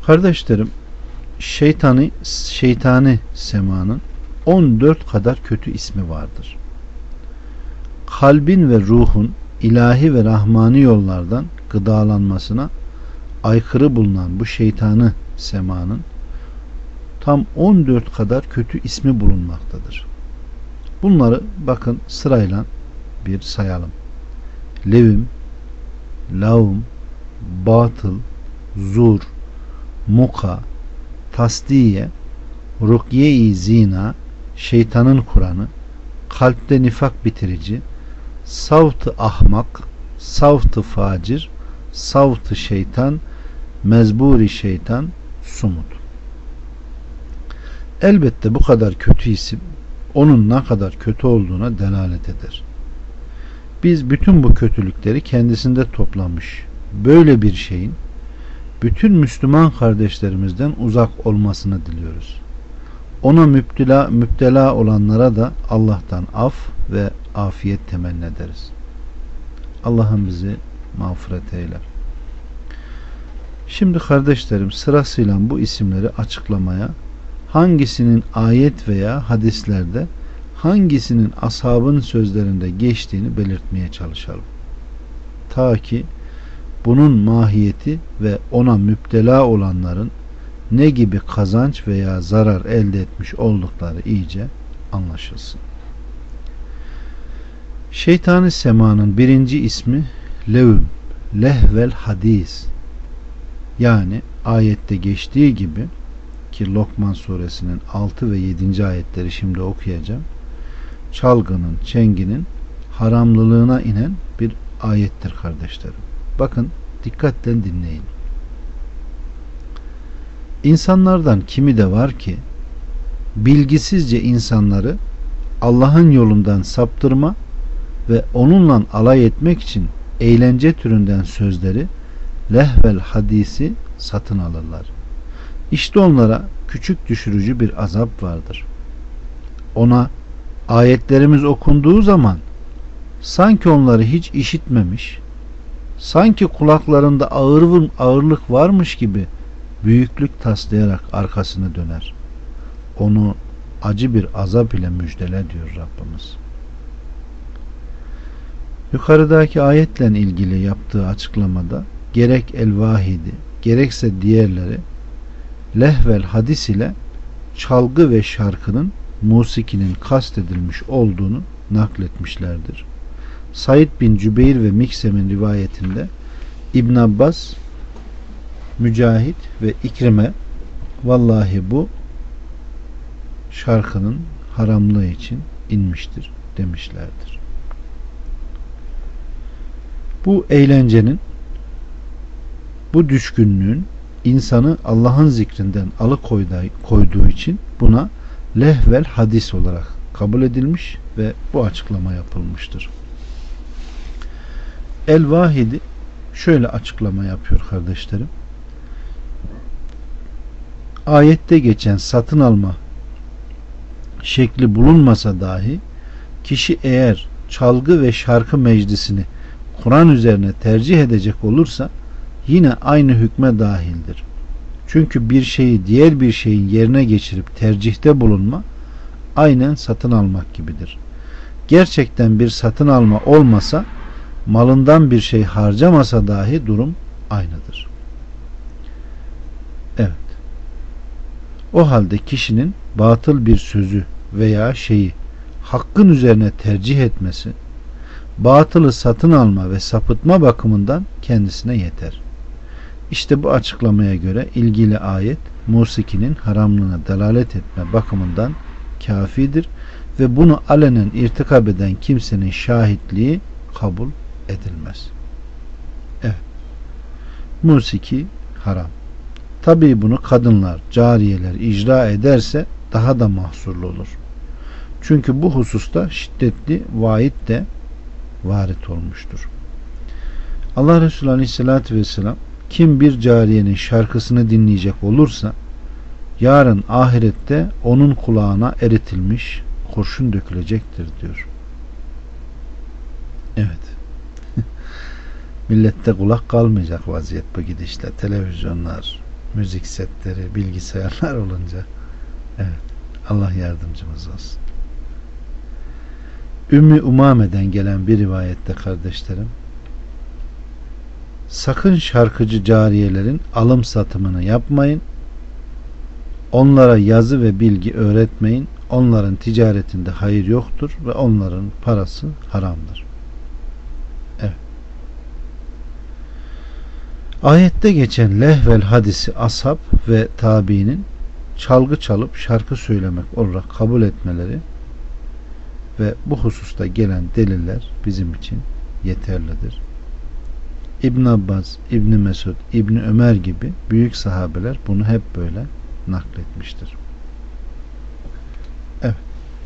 Kardeşlerim, şeytani semanın 14 kadar kötü ismi vardır. Kalbin ve ruhun ilahi ve rahmani yollardan gıdalanmasına aykırı bulunan bu şeytanı semanın tam 14 kadar kötü ismi bulunmaktadır. Bunları bakın sırayla bir sayalım. Levim, lavm, batıl, zur, muka, tasdiye, rukye-i zina, şeytanın Kur'an'ı, kalpte nifak bitirici, savt-ı ahmak, savt-ı facir, savt-ı şeytan, mezburi şeytan, sumut. Elbette bu kadar kötü isim onun ne kadar kötü olduğuna delalet eder. Biz bütün bu kötülükleri kendisinde toplamış böyle bir şeyin bütün Müslüman kardeşlerimizden uzak olmasını diliyoruz. Ona müptela olanlara da Allah'tan af ve afiyet temenni ederiz. Allah'ım bizi mağfiret eyle. Şimdi kardeşlerim, sırasıyla bu isimleri açıklamaya, hangisinin ayet veya hadislerde, hangisinin ashabın sözlerinde geçtiğini belirtmeye çalışalım. Ta ki bunun mahiyeti ve ona müptela olanların ne gibi kazanç veya zarar elde etmiş oldukları iyice anlaşılsın. Şeytani semanın birinci ismi levm, lehvel hadis. Yani ayette geçtiği gibi ki Lokman suresinin 6 ve 7. ayetleri şimdi okuyacağım. Çalgının, çenginin haramlılığına inen bir ayettir kardeşlerim. Bakın dikkatle dinleyin. İnsanlardan kimi de var ki bilgisizce insanları Allah'ın yolundan saptırma ve onunla alay etmek için eğlence türünden sözleri, lehvel hadisi satın alırlar. İşte onlara küçük düşürücü bir azap vardır. Ona ayetlerimiz okunduğu zaman sanki onları hiç işitmemiş, sanki kulaklarında ağırlık varmış gibi büyüklük taslayarak arkasını döner. Onu acı bir azap ile müjdele diyor Rabbimiz. Yukarıdaki ayetle ilgili yaptığı açıklamada gerek el-vahidi gerekse diğerleri lehvel hadis ile çalgı ve şarkının musikinin kastedilmiş olduğunu nakletmişlerdir. Said bin Cübeyr ve Miksem'in rivayetinde İbn Abbas, Mücahit ve İkrime vallahi bu şarkının haramlığı için inmiştir demişlerdir. Bu eğlencenin, bu düşkünlüğün insanı Allah'ın zikrinden alıkoyduğu için buna lehvel hadis olarak kabul edilmiş ve bu açıklama yapılmıştır. El-Vahidi şöyle açıklama yapıyor kardeşlerim. Ayette geçen satın alma şekli bulunmasa dahi kişi eğer çalgı ve şarkı meclisini Kur'an üzerine tercih edecek olursa yine aynı hükme dahildir. Çünkü bir şeyi diğer bir şeyin yerine geçirip tercihte bulunma aynen satın almak gibidir. Gerçekten bir satın alma olmasa, malından bir şey harcamasa dahi durum aynıdır. Evet. O halde kişinin batıl bir sözü veya şeyi hakkın üzerine tercih etmesi, batılı satın alma ve sapıtma bakımından kendisine yeter. İşte bu açıklamaya göre ilgili ayet musikinin haramlığına delalet etme bakımından kafidir ve bunu alenen irtikab eden kimsenin şahitliği kabul edilmez. Evet. Musiki haram. Tabii bunu kadınlar, cariyeler icra ederse daha da mahsurlu olur. Çünkü bu hususta şiddetli vaid de varit olmuştur. Allah Resulü Aleyhisselatü Vesselam kim bir cariyenin şarkısını dinleyecek olursa yarın ahirette onun kulağına eritilmiş kurşun dökülecektir diyor. Evet. Millette kulak kalmayacak vaziyet bu gidişle. Televizyonlar, müzik setleri, bilgisayarlar olunca. Evet. Allah yardımcımız olsun. Ümmü Umame'den gelen bir rivayette kardeşlerim, sakın şarkıcı cariyelerin alım satımını yapmayın. Onlara yazı ve bilgi öğretmeyin. Onların ticaretinde hayır yoktur ve onların parası haramdır. Evet. Ayette geçen lehvel hadisi ashab ve tabiinin çalgı çalıp şarkı söylemek olarak kabul etmeleri ve bu hususta gelen deliller bizim için yeterlidir. İbn Abbas, İbn Mesud, İbn Ömer gibi büyük sahabeler bunu hep böyle nakletmiştir. Evet.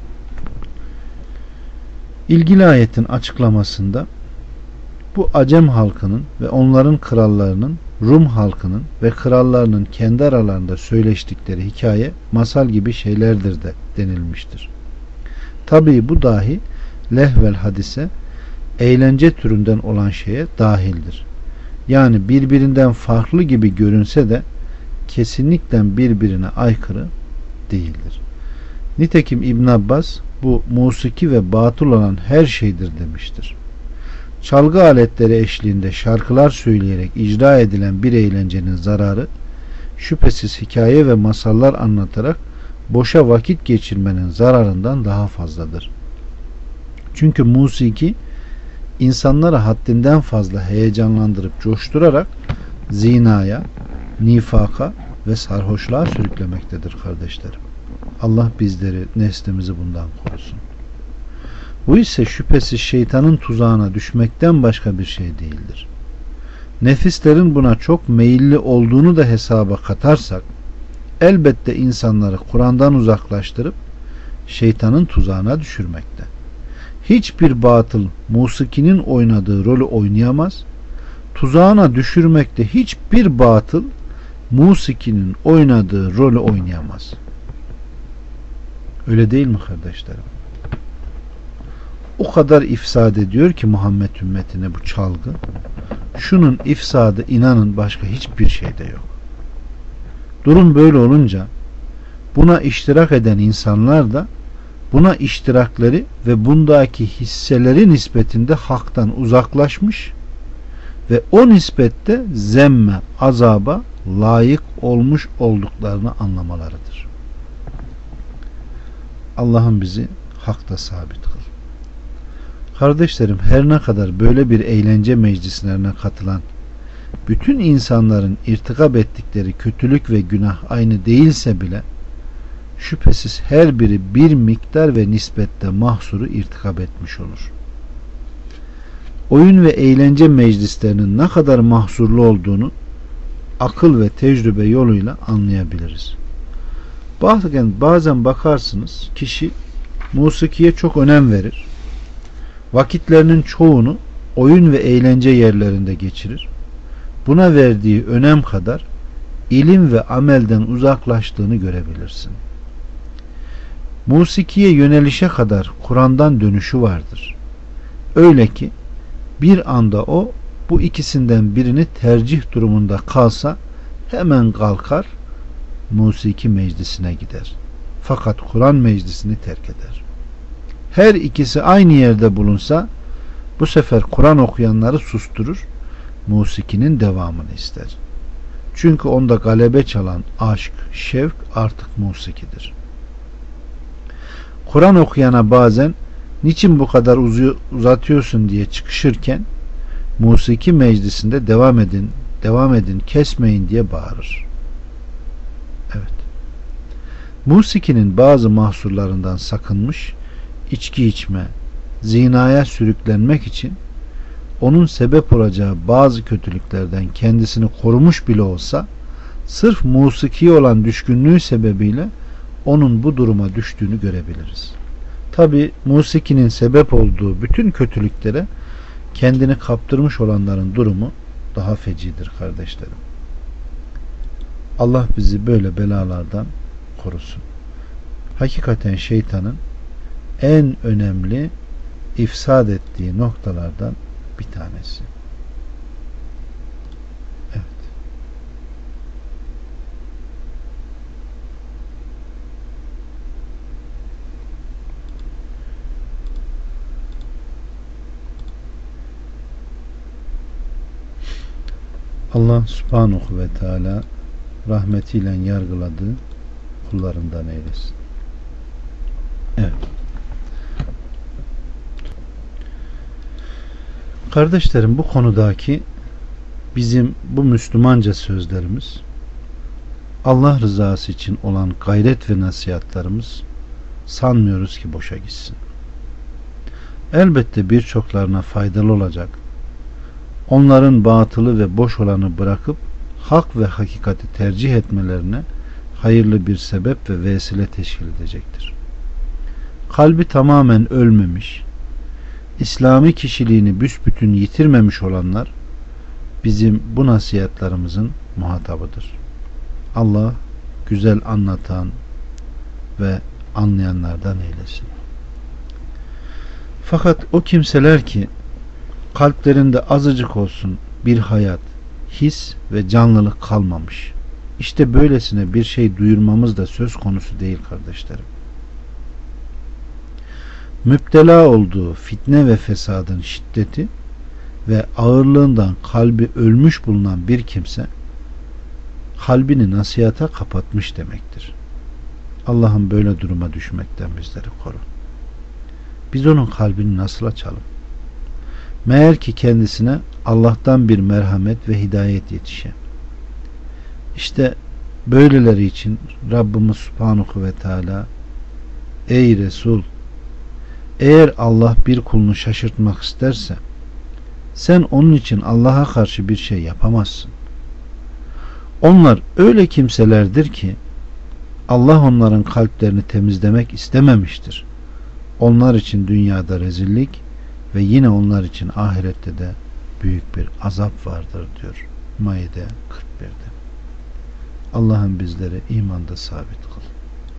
İlgili ayetin açıklamasında bu Acem halkının ve onların krallarının Rum halkının ve krallarının kendi aralarında söyleştikleri hikaye, masal gibi şeylerdir de denilmiştir. Tabii bu dahi lehvel hadise, eğlence türünden olan şeye dahildir. Yani birbirinden farklı gibi görünse de kesinlikle birbirine aykırı değildir. Nitekim İbn Abbas bu musiki ve batıl olan her şeydir demiştir. Çalgı aletleri eşliğinde şarkılar söyleyerek icra edilen bir eğlencenin zararı, şüphesiz hikaye ve masallar anlatarak boşa vakit geçirmenin zararından daha fazladır. Çünkü musiki insanları haddinden fazla heyecanlandırıp coşturarak zinaya, nifaka ve sarhoşluğa sürüklemektedir kardeşlerim. Allah bizleri, neslimizi bundan korusun. Bu ise şüphesiz şeytanın tuzağına düşmekten başka bir şey değildir. Nefislerin buna çok meyilli olduğunu da hesaba katarsak, elbette insanları Kur'an'dan uzaklaştırıp şeytanın tuzağına düşürmekte. Hiçbir batıl musikinin oynadığı rolü oynayamaz. Tuzağına düşürmekte hiçbir batıl musikinin oynadığı rolü oynayamaz. Öyle değil mi kardeşlerim? O kadar ifsad ediyor ki Muhammed ümmetine bu çalgı. Şunun ifsadı inanın başka hiçbir şeyde yok. Durum böyle olunca buna iştirak eden insanlar da buna iştirakleri ve bundaki hisseleri nispetinde haktan uzaklaşmış ve o nispette zemme, azaba layık olmuş olduklarını anlamalarıdır. Allah'ım bizi hakta sabit kıl. Kardeşlerim, her ne kadar böyle bir eğlence meclislerine katılan bütün insanların irtikab ettikleri kötülük ve günah aynı değilse bile şüphesiz her biri bir miktar ve nispette mahsuru irtikab etmiş olur. Oyun ve eğlence meclislerinin ne kadar mahsurlu olduğunu akıl ve tecrübe yoluyla anlayabiliriz. Bazen bakarsınız kişi musikiye çok önem verir. Vakitlerinin çoğunu oyun ve eğlence yerlerinde geçirir. Buna verdiği önem kadar ilim ve amelden uzaklaştığını görebilirsin. Musikiye yönelişe kadar Kur'an'dan dönüşü vardır. Öyle ki bir anda o bu ikisinden birini tercih durumunda kalsa hemen kalkar musiki meclisine gider. Fakat Kur'an meclisini terk eder. Her ikisi aynı yerde bulunsa bu sefer Kur'an okuyanları susturur, musikinin devamını ister. Çünkü onda galebe çalan aşk, şevk artık musikidir. Kur'an okuyana bazen niçin bu kadar uzatıyorsun diye çıkışırken musiki meclisinde devam edin, kesmeyin diye bağırır. Evet. Musikinin bazı mahsurlarından sakınmış, içki içme, zinaya sürüklenmek için onun sebep olacağı bazı kötülüklerden kendisini korumuş bile olsa sırf musikiye olan düşkünlüğü sebebiyle onun bu duruma düştüğünü görebiliriz. Tabi musikinin sebep olduğu bütün kötülüklere kendini kaptırmış olanların durumu daha fecidir kardeşlerim. Allah bizi böyle belalardan korusun. Hakikaten şeytanın en önemli ifsad ettiği noktalardan bir tanesi. Evet. Allah subhanahu ve teala rahmetiyle yargıladığı kullarından eylesin. Evet. Kardeşlerim, bu konudaki bizim bu Müslümanca sözlerimiz, Allah rızası için olan gayret ve nasihatlarımız sanmıyoruz ki boşa gitsin. Elbette birçoklarına faydalı olacak. Onların batılı ve boş olanı bırakıp hak ve hakikati tercih etmelerine hayırlı bir sebep ve vesile teşkil edecektir. Kalbi tamamen ölmemiş, İslami kişiliğini büsbütün yitirmemiş olanlar bizim bu nasihatlarımızın muhatabıdır. Allah güzel anlatan ve anlayanlardan eylesin. Fakat o kimseler ki kalplerinde azıcık olsun bir hayat, his ve canlılık kalmamış, İşte böylesine bir şey duyurmamız da söz konusu değil kardeşlerim. Müptela olduğu fitne ve fesadın şiddeti ve ağırlığından kalbi ölmüş bulunan bir kimse kalbini nasihata kapatmış demektir. Allah'ım böyle duruma düşmekten bizleri koru. Biz onun kalbini nasıl açalım? Meğer ki kendisine Allah'tan bir merhamet ve hidayet yetişe. İşte böyleleri için Rabbimiz Subhanahu ve Teala, ey Resul, eğer Allah bir kulunu şaşırtmak isterse sen onun için Allah'a karşı bir şey yapamazsın. Onlar öyle kimselerdir ki Allah onların kalplerini temizlemek istememiştir. Onlar için dünyada rezillik ve yine onlar için ahirette de büyük bir azap vardır diyor Maide 41'de. Allah'ım bizleri imanda sabit kıl.